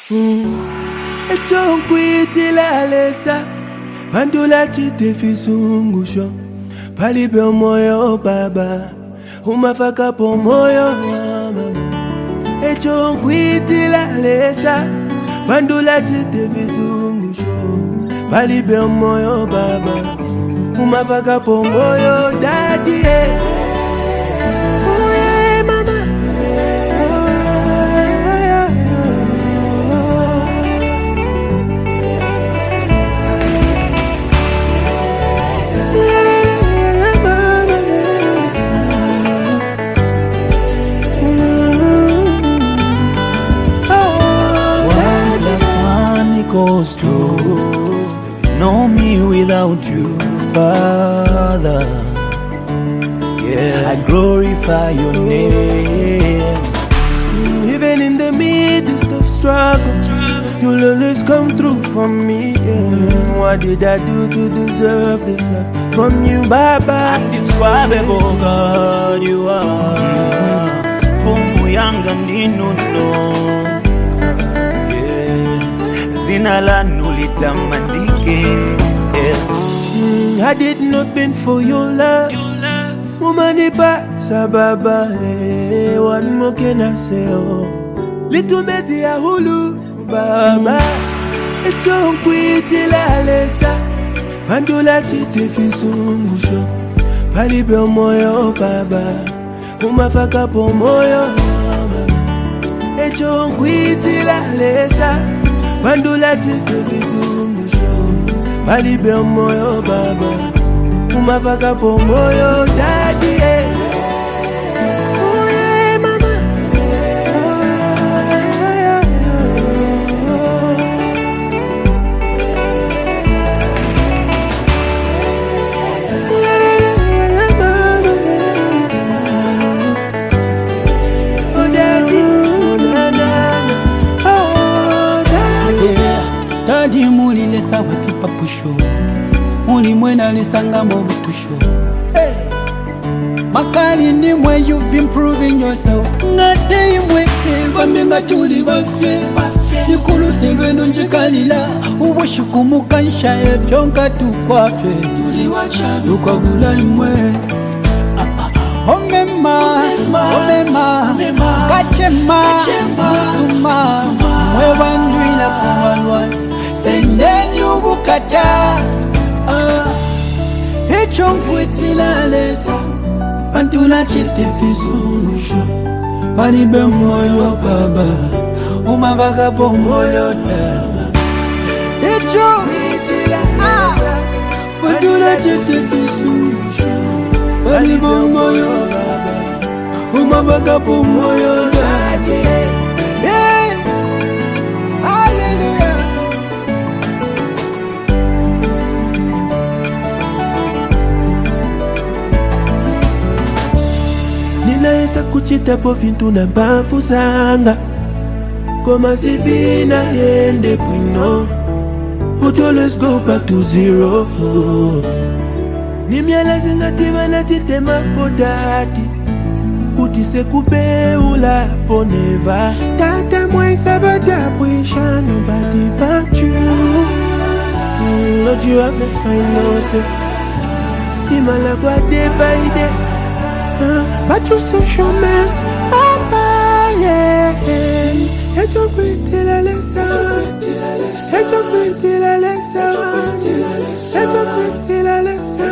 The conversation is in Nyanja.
Echonkwiti la lesa Bandula chite fisungusho Palibe moyo baba Umafaka po moyo mama Echonkwiti la lesa Bandula chite fisungusho Palibe moyo baba Umafaka po moyo daddy goes through. There is no me without you, Father. Yeah, I glorify your name. Even in the midst of struggle, you'll always come through for me. Yeah. What did I do to deserve this love from you, Baba? Undescribable God, you are. From young and inuno. Had it not been for your love, woman, sababa, what more can I say? Oh, little messy a hulu, Baba. It's on quitty la lesa, Bandula chite fisungusho, Palibe moyo, Baba, Umafaka po moyo, Mama. It's on quitty la lesa. Bandula chite fisungusho Palibe moyo baba Umafaka po moyo daddy Oh yeah mama Oh daddy Daddy muli lesa wati papusho Muli mwena lesanga mobutusho Hey Makali ni mwe you've been proving yourself Ngate imwe Bamenga tuli bafe Nikulu seveno njikalila Uboshiku mukansha Fyonka tukwafe Tuli wacha Yukabula imwe Omema Kachema Musuma Mwe banduila kumalwa Senden yubukata Echonkwiti la lesa Bandula chite fisungusho Palibe moyo baba Umafaka po moyo dama Echonkwiti la lesa Bandula chite fisungusho Palibe moyo baba Umafaka po moyo dama Ninaesa kuchita po vintu na bafu zanga Koma sivina yende kwino Would always go back to zero Nimyala zingativa na titema podati Kutise kubeula poneva Tata mwa sabada puisha nobody but you Lord you have the final say Timala kwa day by day But you still show mercy, Papa, yeah. Et tu peux la laisser, et tu peux la laisser, et tu peux la laisser.